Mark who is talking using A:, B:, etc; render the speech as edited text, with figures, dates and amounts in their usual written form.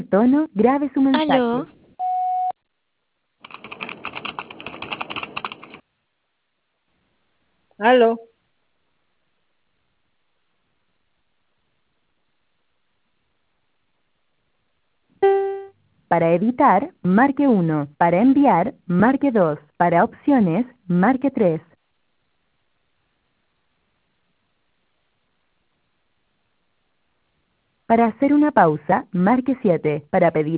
A: tono, grabe su
B: Aló,
A: mensaje.
C: Aló.
A: Para editar, marque 1. Para enviar, marque 2. Para opciones, marque 3. Para hacer una pausa, marque 7. Para pedir